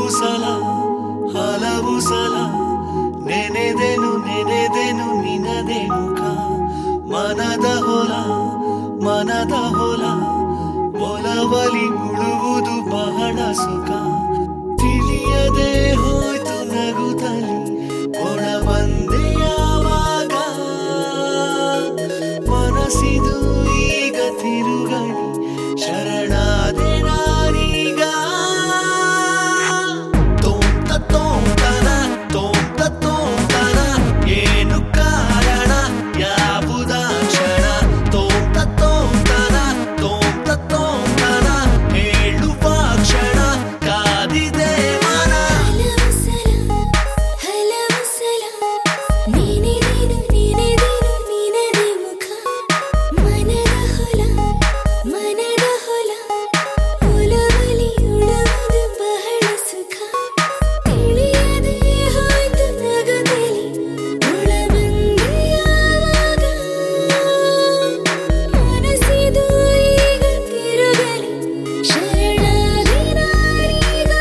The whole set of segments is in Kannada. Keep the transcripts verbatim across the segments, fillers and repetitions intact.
ಸಲ ಹಲವು ಸಲ ನೆನೆದೆನು ನೆನೆದೆನು ನಿನದೇ ಮುಖ ಮನದ ಹೊಲ ಮನದ ಹೊಲ ಒಲವಲಿ ಉಳುವುದು ಬಹಳ ಸುಖ ತಿಳಿಯದೆ ಹೋಯ್ತು ನಗುತ್ತಲಿ ಒಳ ಬಂದೆ ಯಾವಾಗ ಮನಸ್ಸಿದು ಈಗ ತಿರುಗಣಿ ಶರಣಾದೆ ನಾನೀಗ ತೋಂತ ತೋಂತನ ತೋಂತ ತೋಂತನ ಏನು ಕಾರಣ ಯಾವುದ ಕ್ಷಣ ತೋಂತ ತೋಂತನ ತೋಂತ ತೋಂತನ ಹೇಳುವ ಕ್ಷಣ ಕಾದಿದೆ ಮನ ಹಲವು ಸಲ ನೆನೆದೆನು ನೆನೆದೆನು ನಿನದೇ ಮುಖ ಮನದ ಹೊಲ ಮನದ ಹೊಲ ಒಲವಲಿ ಉಳುವುದು ಬಹಳ ಸುಖ ತಿಳಿಯದೆ ಹೋಯ್ತು ನಗುತ್ತಲಿ ಒಳ ಬಂದೆ ಯಾವಾಗ ಮನಸ್ಸಿದು ಈಗ ತಿರುಗಲಿ ಶರಣಾದೆ ನಾನೀಗ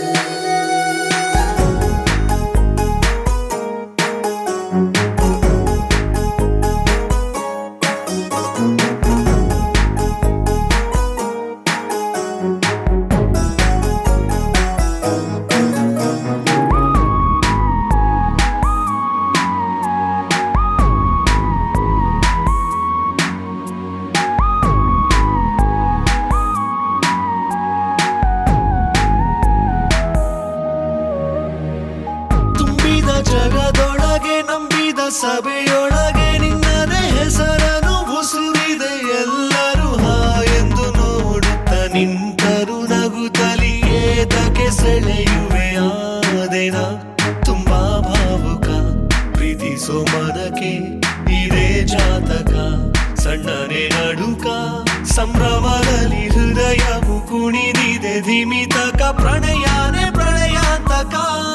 ತುಂಬಿದ ಜಗದೊಳಗೆ ನಂಬಿದ ಸಭೆಯೊಳಗೆ ನಿನ್ನದೇ ಹೆಸರನ್ನು ಉಸುರಿದೆ ಎಲ್ಲರೂ ಹಾಯೆಂದು ನೋಡುತ್ತ ನಿಂತರು ನಗುತ್ತಲಿ ಏತಕ್ಕೆ ಸೆಳೆಯುವೆ ಆದೆನ ತುಂಬಾ ಭಾವುಕ ಪ್ರೀತಿಸೋ ಮನಕ್ಕೆ ಇದೇ ಜಾತಕ ಸಣ್ಣನೆ ನಡುಕ ಸಂಭ್ರಮದಲ್ಲಿ ಹೃದಯವು ಕುಣಿದಿದೆ ಧಿಮಿತಕ ಪ್ರಣಯಾನೆ ಪ್ರಣಯಾಂತಕ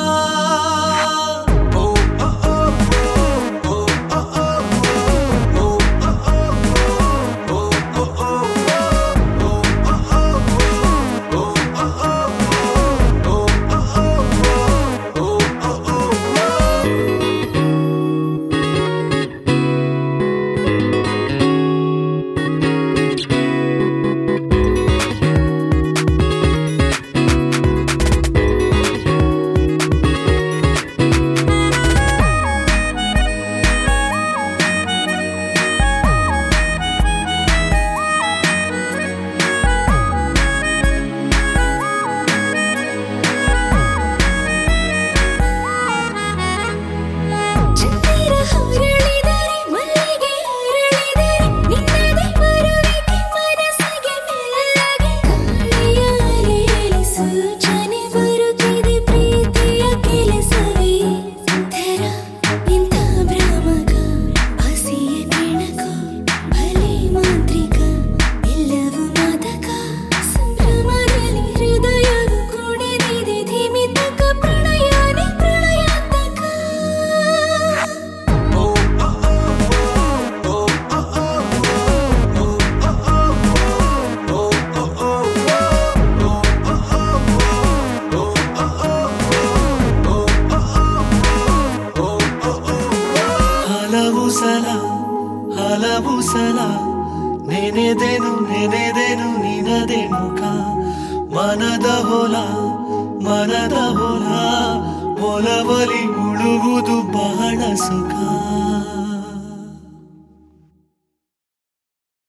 ಚಂದಿರ ಹೊರಳಿದರೆ ಮಲ್ಲಿಗೆ ಅರಳಿದರೆ ನಿನ್ನದೇ ಬರುವಿಕೆ ಮನಸ್ಸಿಗೆ ಮೆಲ್ಲಗೆ ಗಾಳಿಯ ಅಲೆಯಲ್ಲಿ ಸೂಚನೆ ಬರುತ್ತಿದೆ ಪ್ರೀತಿಯ ಕೆಲಸವೇ ಧರ ಇಂಥ ಭ್ರಾಮಕ ಆಸೆಯ ಕೆಣಕ ಭಲೆ ಮಾಂತ್ರಿಕ ಎಲ್ಲವೂ ಮಾದಕ ಸಂಭ್ರಮದಲ್ಲಿ ಹೃದಯವು ಕುಣಿದಿದೆ ಧಿಮಿತಕ ಪ್ರಣಯಾನೆ ಪ್ರಣಯಾಂತಕ ಹಲವು ಸಲ ಹಲವು ಸಲ ನೆನೆದೆನು ನೆನೆದೆನು ನಿನದೇ ಮುಖ ಮನದ ಹೊಲ ಮನದ ಹೊಲ ಒಲವಲಿ ಉಳುವುದು ಬಹಳ ಸುಖ